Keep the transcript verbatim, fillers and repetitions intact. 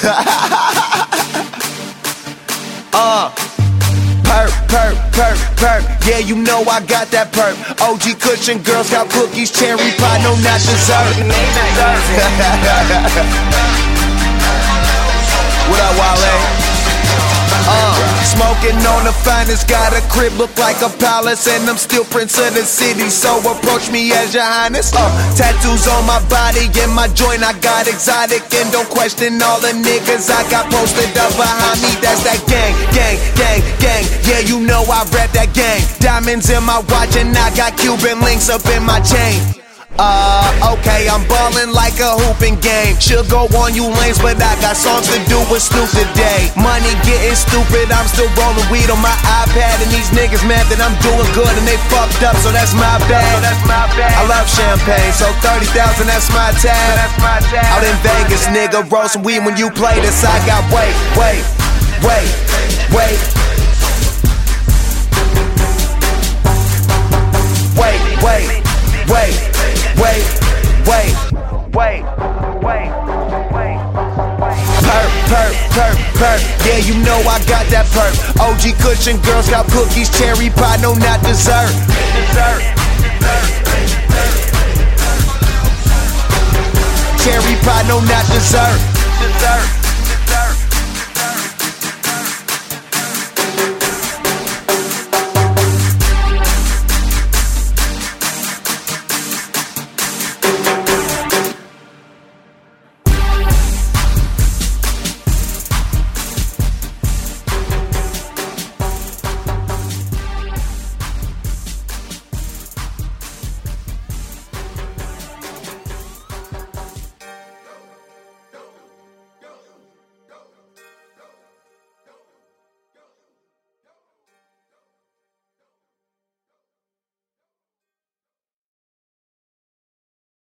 uh, perp, perp, perp, perp. Yeah, you know I got that perp. O G cushion, Girl Scout cookies, cherry pie, no, not dessert. What up, Wale? Uh, smoking on the finest, got a crib look like a palace, and I'm still prince of the city, so approach me as your highness. Uh, tattoos on my body, in my joint I got exotic, and don't question all the niggas I got posted up behind me. That's that gang, gang, gang, gang. Yeah, you know I rap that gang. Diamonds in my watch, and I got Cuban links up in my chain. Uh, okay, I'm ballin' like a hooping game. Should go on you lanes, but I got songs to do with Snoop today. Money getting stupid, I'm still rollin' weed on my iPad, and these niggas mad that I'm doing good and they fucked up, so that's my bad. So that's my bad. I love champagne, so thirty thousand, that's my tab. So that's my tab. Out in Vegas, nigga, roll some weed when you play this. I got wait, wait, wait, wait. Wait, wait, wait. Wait, wait, wait, wait, wait. Perp, perp, perp, perp. Yeah, you know I got that perp. O G cushion, Girl Scout cookies, cherry pie, no, not dessert. Dessert. Cherry pie, no, not dessert. Dessert.